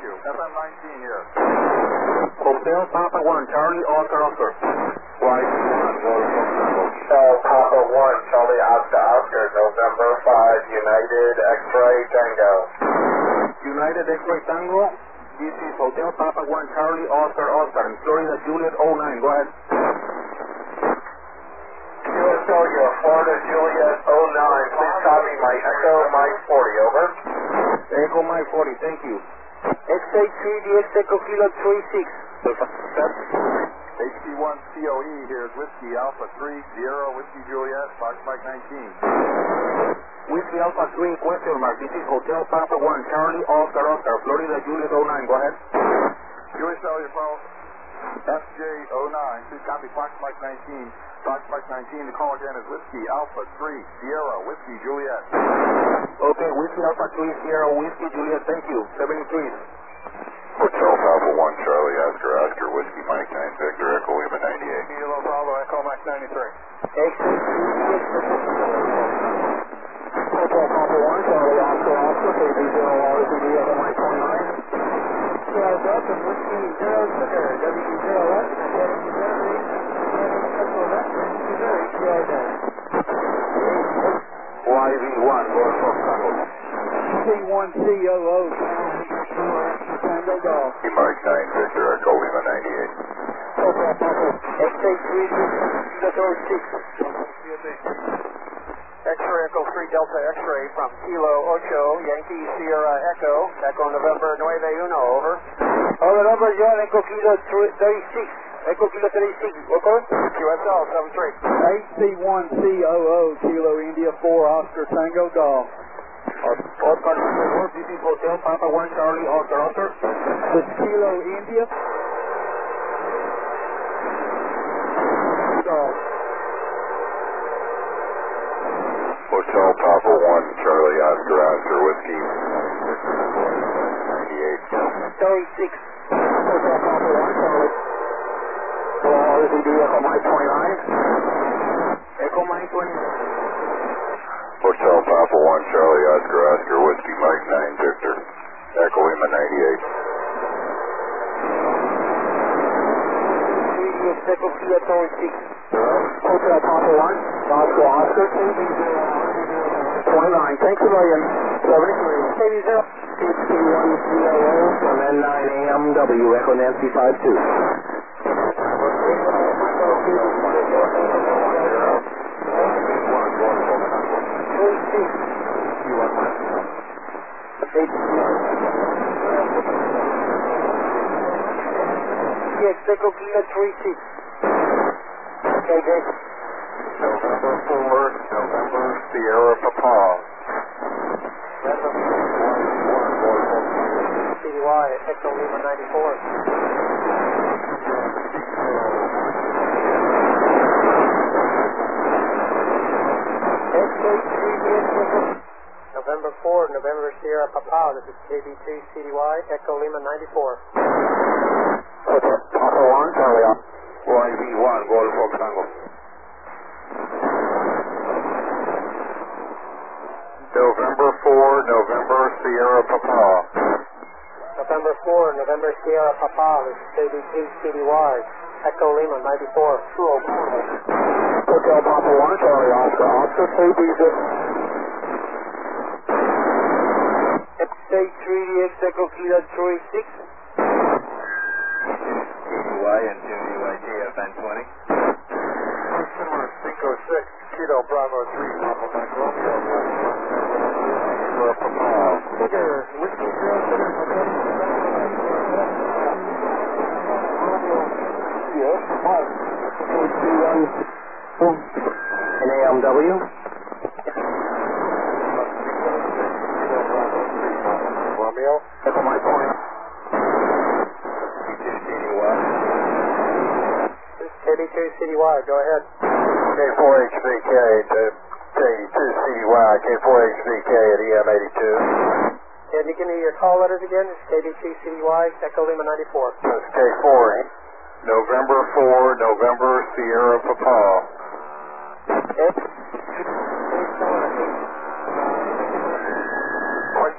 you. FM 19 here. Hotel Papa 1, Charlie Oscar Oscar. Y1, Golf Tango. Papa 1, Charlie Oscar Oscar, November 5, United X-Ray Tango. United X-Ray Tango. This is Hotel Papa 1, Charlie Oscar Oscar, in Florida Juliet 09. Go ahead. QSW, Florida Juliet 09. Please copy my Echo Mike 40, over. Echo Mike 40, thank you. XA3DX Echo Kilo 36. HT1 COE, here's Whiskey Alpha 3, Sierra Whiskey Juliet, Fox Mike 19. Whiskey Alpha 3, question mark. This is Hotel Papa 1, Charlie Oscar Oscar, Florida Juliet 09. Go ahead. QSW, FJ09, please copy Fox Mike 19. Fox Mike 19, the call again is Whiskey Alpha 3, Sierra Whiskey Juliet. Okay, Whiskey Alpha 3, Sierra Whiskey Juliet, thank you. 73. Hotel Papa 1, Charlie Oscar Oscar, Whiskey Mike 9, Victor Echo Lima 98. Kilo Bravo, Echo Mike 93. Hotel Papa 1, Charlie Oscar Oscar, KD0RCD Echo Mike 29. Yeah, welcome, Whiskey 0 Sugar, WD0X, YV1, Golf Tango. C1COO, Tango Golf. Mike 9, Victor Echo Lima 98. Hotel Papa, XA3, 6. X-Ray Echo 3 Delta X-Ray from Kilo 8, Yankee Sierra Echo, Echo November 9 over. Over, John, Echo Kilo 36. Echo Kilo 36, okay? QSL 73. AC1COO, Kilo India 4, Oscar Tango Golf. Oscar, this is Hotel Papa 1, Charlie Oscar Oscar. With Kilo India. Golf. Hotel Papa 1, Charlie Oscar Oscar, Whiskey 98. 36. Hotel Papa 1, Charlie. RCD Echo Mike 29. Echo Mike 20. Hotel Papa 1, Charlie Oscar Oscar, Whiskey Mike 9, Victor Echo Lima 98. 3DX Echo Kilo 36. Hotel Papa 1, Oscar Oscar, KD029. Thanks a million. 73. KD0. HT1COO from N9AMW, Echo Nancy 52. Echo Kilo 36. Okay, Jake. November 4, November Sierra Papa. CDY, Echo Lima 94. November 4, November Sierra Papa. This is KB2 CDY, Echo Lima 94. Okay, Papa 1, Charlie on. YV1, Golf Tango. November 4, November Sierra Papa. November 4, November Sierra Papa. This is KB2 CDY, Echo Lima 94. Hotel Papa 1, Charlie Oscar Oscar, KB0. XA3DX Echo Kilo 36. TDY and 2DYT FN 20. Customer 606, Kilo Bravo 3, Papa Mike Romeo. Sierra Papa. Sugar, Whiskey 0 Sugar, Yes, Mike. HT1 in AMW. Romeo. Echo Mike 20. KB2 CDY, go ahead. K4HVK to K2CY, K4HVK at EM82. Can you give me your call letters again? It's KB2 CDY, Echo Lima 94. That's K4. November 4, November Sierra Papa.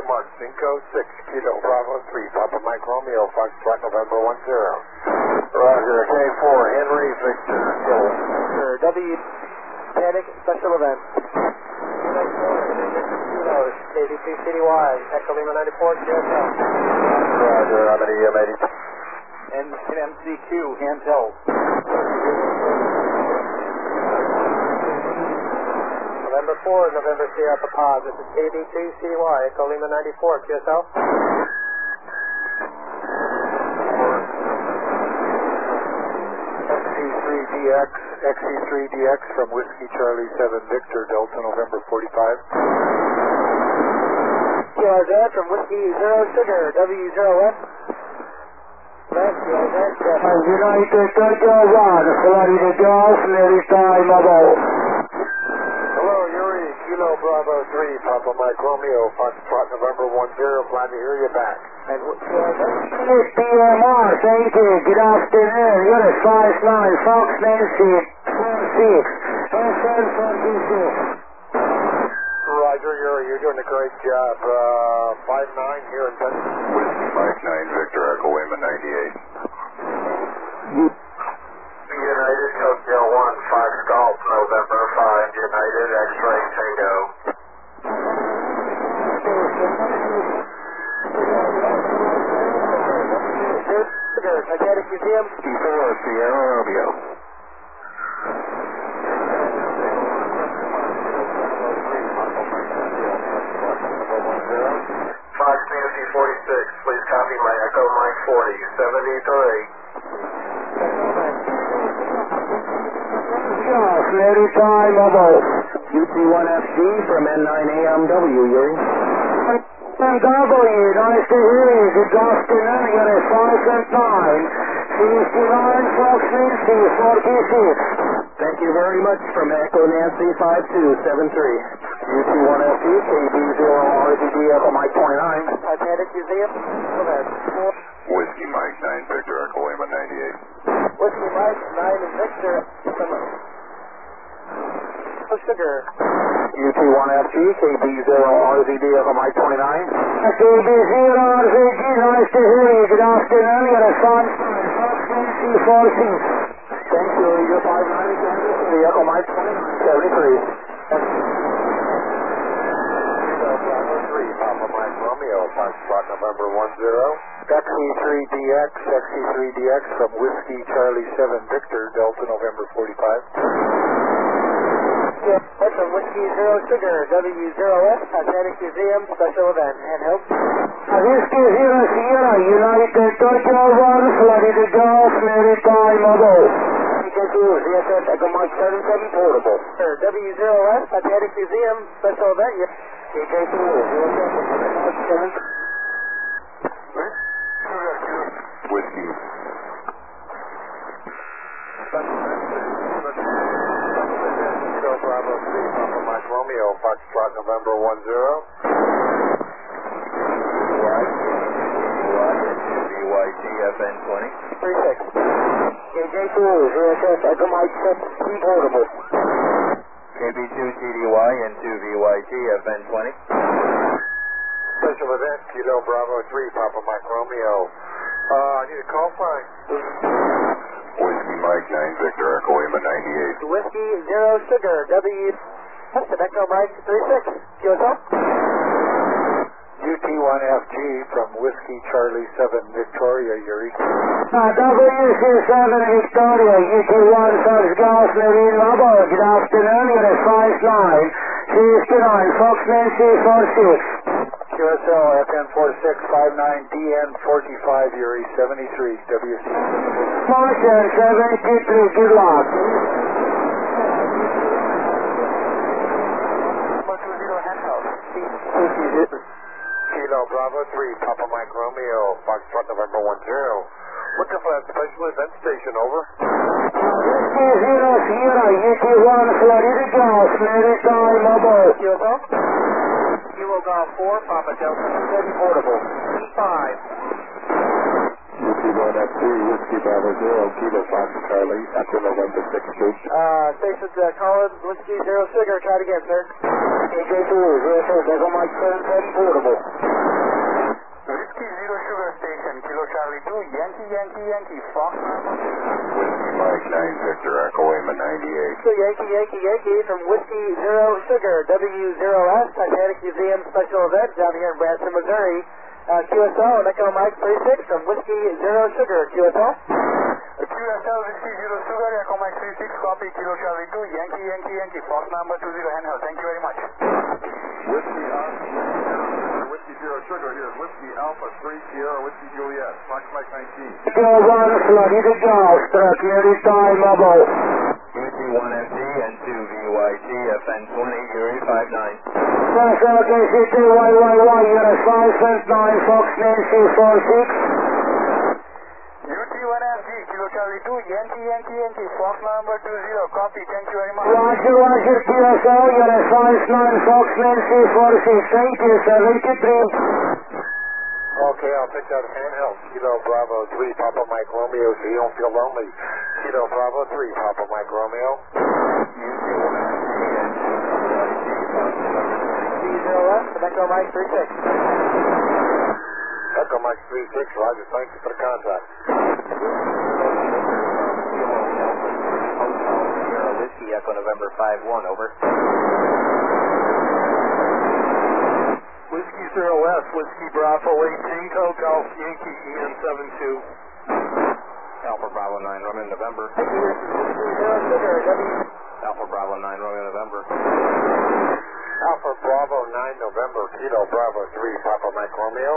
destination mark 5-6, Kilo Bravo 3, Papa Mike Romeo, Foxtrot, November 10. Roger, K4, Henry Victor, W, Panic, Special Event. KBC CDY, Echo Lima 94, QSL. Roger, I'm at EM 80. MCQ, handheld. November 4, November Sierra Papa. This is KBC CDY, Echo Lima 94, QSL. XC3DX from Whiskey Charlie 7 Victor, Delta, November 45. QRZ from Whiskey 0 Sugar, W0F. United Tokyo 1, Florida Golf, Military Mobile. Hello, Yuri, Kilo Bravo 3, Papa Mike Romeo, Foxtrot, November 10, glad to hear you back. And QRZ? PMR, thank you, good afternoon, Unit 59, Fox Nancy, 46, SN46. Roger, Yuri, you're doing a great job. 5-9 here in Denver. Whiskey Mike 9, Victor, Echo Lima 98. United Tokyo 1, Fox Golf, November 5, United X-Ray Tango. Titanic Museum. Before Sierra Romeo. Fox Nancy 46, please copy my Echo Mike 40, 73. Military Mobile. UT1FG from N9AMW, Yuri. W, nice to hear you, good afternoon, Unit 5-9, 69, Fox Nancy, 46. Thank you very much from Echo Nancy 5273. UT1FG, KB0RZD, Echo Mike 29. Titanic Museum. Whiskey Mike 9, Victor, Echo Lima 98. Whiskey Mike 9 and Victor. Sugar. UT1FG, KB0RZD, Echo Mike 29. KB0RZD, nice to hear you, good afternoon, Unit 5-9, Fox Nancy, 46. Thank you, you're 590, the Echo Mike 73. Papa Mike Romeo, Foxtrot, November 10. XC3DX from Whiskey Charlie 7 Victor, Delta, November 45. Yeah, that's from Whiskey 0 Sugar, W0F, Titanic Museum, Special Event, handheld. Whiskey 0 Sierra, United Tokyo 1, Florida Golf, Military Mobile. TK2, ZSS, Echo Mike 77, portable. W0F, Titanic Museum, Special Event, yeah. TK2, ZSS, Echo Mike 7. Whiskey. Bravo 3, Papa Mike Romeo, Foxtrot, November 10. BYGFN 20. 36. KJ2, ZSS, Echo Mike 7, portable. KB2 TDY and 2 VYGFN 20. Special event, Kilo Bravo 3, Papa Mike Romeo. I need a call sign. Whiskey Mike 9, Victor, Echo Lima 98. Whiskey 0 Sugar, W. Echo Mike 36. QSL. UT1FG from Whiskey Charlie 7 Victoria, Yuri. WC7 Victoria, UT1 Fox Golf, Marine Mobile, good afternoon, Unit 5-9, 69, Fox Nancy 46. QSL FN46 59DN45, Yuri 73, WC. Martian 73, good luck. Kilo Bravo 3, Papa Mike Romeo, Foxtrot, November 10. Looking for that special event station, over. Whiskey 0 Sierra, UT1 Florida Golf, Military Mobile. QSL. Kilo Golf 4, Papa Delta 7, portable. E5. UT1F3, Whiskey Bravo 0, Kilo Fox Charlie, after November 16. Stations Collins, Whiskey 0 Sugar, try it again, sir. KJ2, ZSS, Echo Mike 7, portable. Sugar Station, Kilo Charlie 2, Yankee, Fox. Whiskey Mike 9 Victor Echo Lima 98. So Yankee from Whiskey Zero Sugar, W0S, Titanic Museum Special Event down here in Branson, Missouri. QSL and Echo Mike 36 from Whiskey Zero Sugar, QSL. QSL Whiskey Zero Sugar, Echo Mike 36, copy Kilo Charlie 2, Yankee, Fox number 20 handheld. Thank you very much. Whiskey Zero Sugar here. Whiskey Alpha 3 Sierra Whiskey Juliet. Fox Mike 19. Go on, Floody the Ghost, anytime mobile. UT1FG and 2VYG FN20 Yuri 59. National KC2YYY, unit 5 Fox Nancy 46. UT1FG, Kilo Charlie 2, Yankee, Fox number 20, copy, thank you very much. Roger, QSL, unit 59 Fox Nancy 46, thank you, 73. Okay, I'll pick that handheld. Kilo Bravo 3 Papa Mike Romeo, so you don't feel lonely. Kilo Bravo 3 Papa Mike Romeo. Echo Mike 36. Echo Mike 36, Roger, thank you for the contact. Whiskey Echo November 5-1, over. Whiskey Zero S, Whiskey Bravo 8 Tango Golf Yankee EN 72. Alpha Bravo 9 Romeo November. Alpha Bravo 9 Romeo November. Alpha Bravo 9 November, Kilo Bravo 3 Papa Mike Romeo.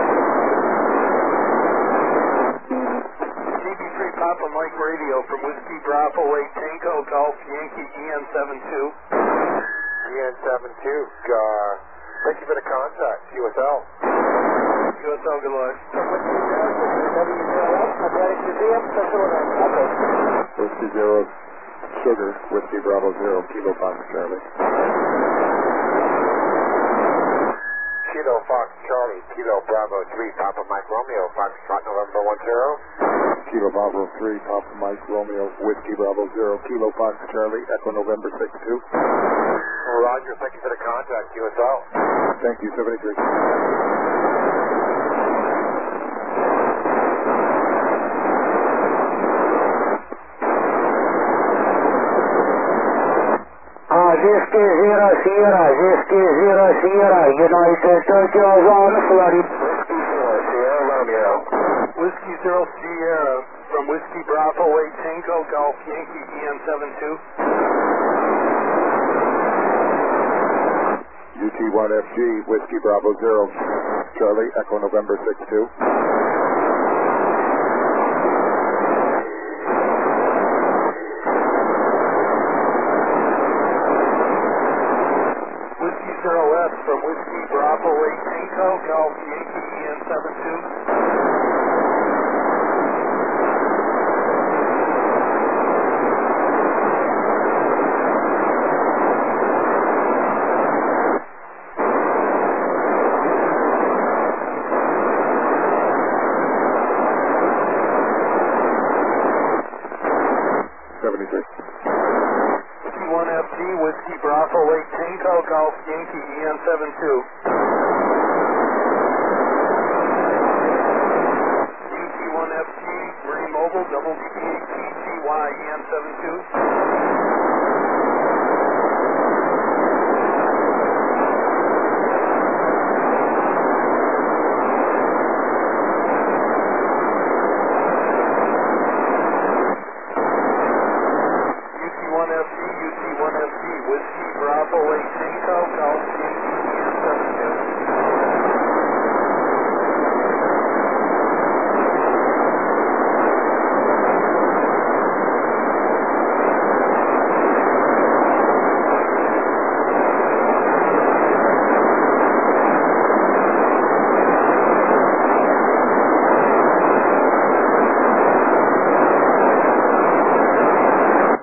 CB3 Papa Mike Radio from Whiskey Bravo 8 Tango Golf Yankee EN 72. EN 72, thank you for the contact, QSL. QSL, good luck. Whiskey Zero Sugar, Whiskey Bravo 0, Kilo Fox Charlie. Kilo Fox Charlie, Kilo Bravo 3, Papa Mike Romeo, Foxtrot November 10. Kilo Bravo 3, Papa Mike Romeo, Whiskey Bravo 0, Kilo Fox Charlie, Echo November 62. Roger, thank you for the contact, QSL. Thank you, 73. Whiskey Zero Sierra, United Tokyo 1, Florida. Whiskey Zero Sierra Romeo. Whiskey Zero Sierra from Whiskey Bravo 8 Tango Golf Yankee EN 72. UT1FG, Whiskey Bravo 0, Charlie, Echo November 62. Whiskey Zero S from Whiskey Bravo 8 Tango Golf Yankee EN 72. Whiskey Bravo 8 Tango Golf Yankee EN 72. UT1FG Marine Mobile, double BPA TGY EN 72.